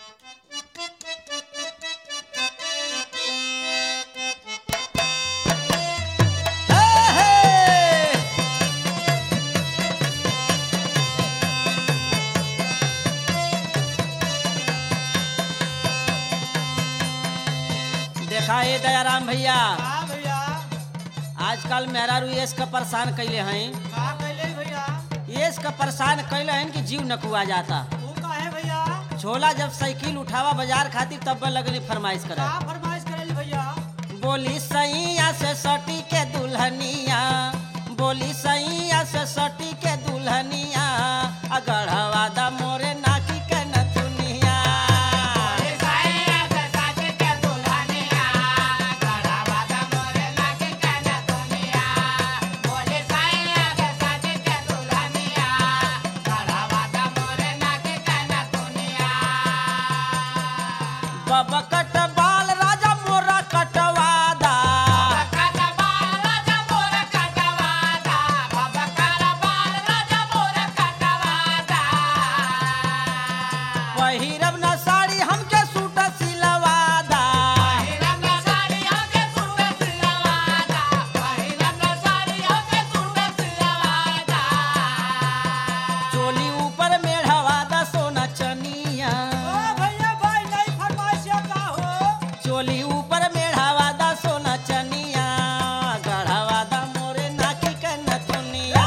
देखा है दयाराम भैया, हाँ भैया। आजकल मेहरारू येस का परेशान कैले हैं। का कैले भैया? येस का परेशान कैले हैं कि जीव नकुआ जाता। वो काहे भैया? छोला जब साइकिल उठावा बाजार खातिर तब लगनी फरमाइश करे। का फरमाइश करेली भैया? बोली सैया से सटी के दुल्हनिया, बोली सैया से सटी के दुल्हनिया, अगढ़वा दा मोरे नाकी के नथुनिया। बाबा कट बाल राजा मोरा कटवादा, पहिरब न साड़ी हमके सूट सिलवादा। चोली ऊपर मेढ़वादा सोना चनिया, ओ भैया भाई नहीं फरमाइश या का हो? चोली ऊपर मेढ़वादा सोना चनिया, गढ़वादा मोरे नाकी के नथुनिया।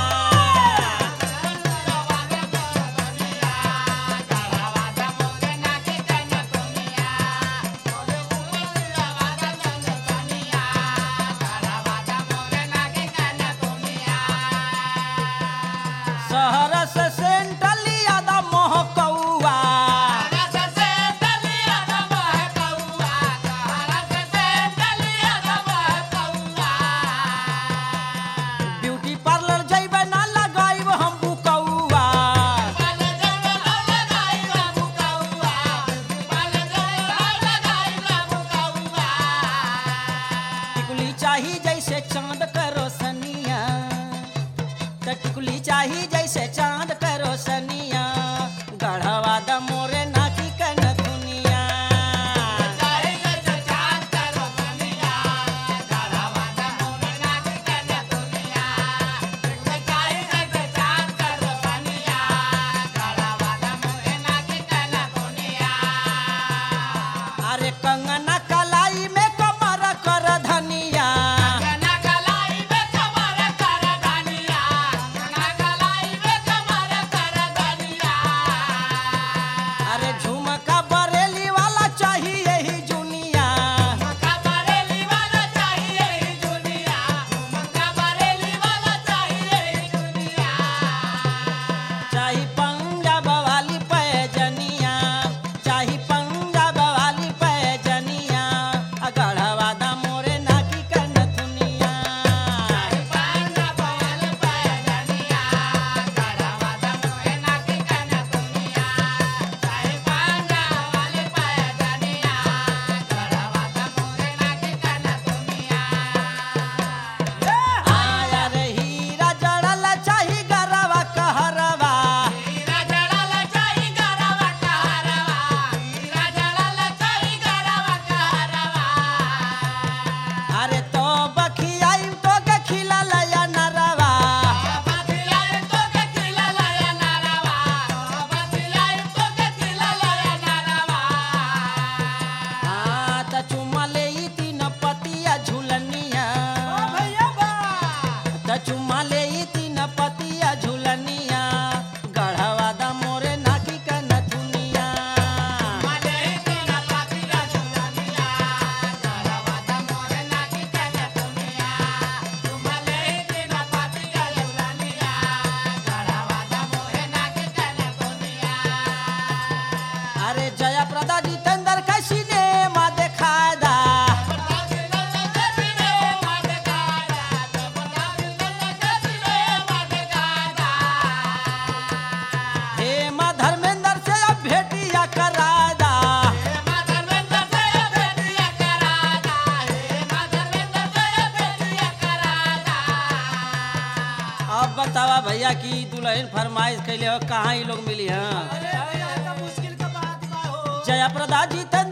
शहर से सेंटलिया दा मोहकौआ, ब्यूटी पार्लर जइबे ना लगाइब हम बुकौआ। टिकुली चाही जैसे चांद का रोशनिया, त टिकुली चाही जैसे चांद का रोशनिया, गढ़वा दा मोरे नाकी के नथुनिया। अरे कंगना कलाई में कमर कर धनिया, अरे झुमका बरेली वाला चाहिए ही जुनिया। चाही पंजाब वाली पैजनिया, चाही पंजाब वाली पैजनिया, गढ़वा दा मोरे नाकी के नथुनिया। आया रे हीरा जड़ल चाही गरवा कहरवा, अरे तो बखियाई तो के खिलल या नरवा। त चुमा ले ई तीन पतिया झुलनिया, ओ भैया बा। त चुमा ले ई तीन पतिया झुलनिया, गढ़वा दा मोरे नाकी के नथुनिया। अरे जया प्रदा जितेंद्र का सिनेमा देखादा, हेमा धर्मेंद्र से अब भेटिया करादा। अब बतावा भैया की दुल्हन फरमाइश कैले हो, कहाँ ये लोग मिली हैं? अरे भैया तो मुश्किल का बात बा हो। जया प्रदा जीत